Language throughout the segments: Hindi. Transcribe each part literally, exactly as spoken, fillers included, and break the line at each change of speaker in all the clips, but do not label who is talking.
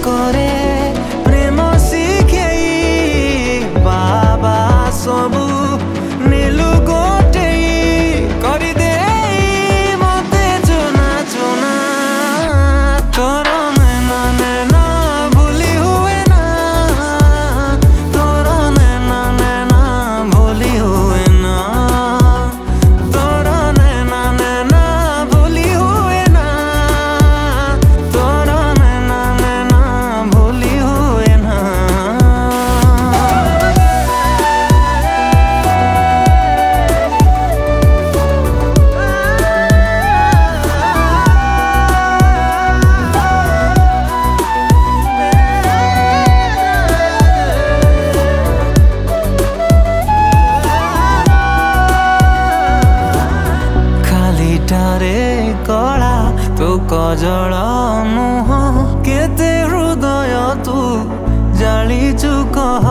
करे प्रेम शिखेई बाबा सबू नीलू गोटे करी दे मते चुना चुना तोर नैना नैना भूली हुए ना तोर नैना नैना भूली हुए ना तोर नैना नैना भूली हुए ना तोर नैना नैना भूली हुए ना। खालीटारे कला तू कजल मुह केते हृदय तू जालिचु कह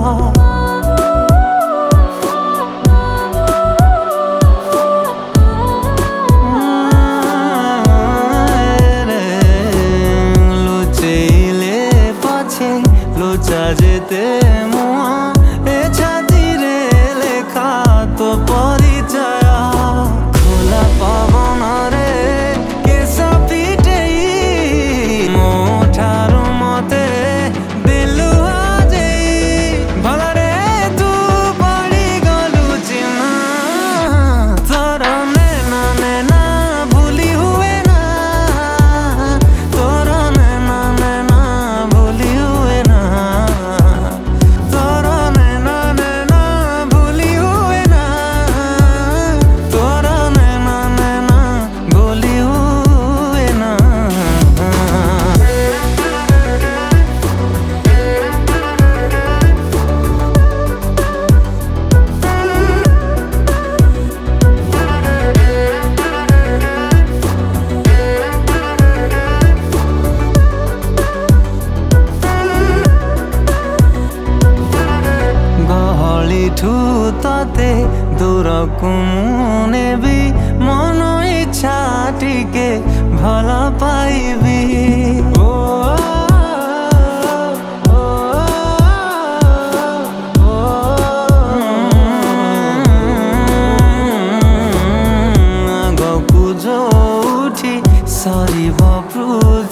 लुचेले पछे लुचा जेते मुह ए छाती रे लेखा तो परिचय खोला पवन रे केस पिटेई मो ठारू मते दिलु आजेई भला रे तू पड़ी गलु चिन्हा तोर नैना नैना भूली हुए ना तोर नैना नैना भूली हुए ना तोर नैना नैना भूली हुए ना तोर नैना नैना भूली हुए ना। गहलिठू तते दूरकु मु नेबी मन इच्छा टिके भल पाइबी ओ ओ, ओ, आगकु जोउठी सरिब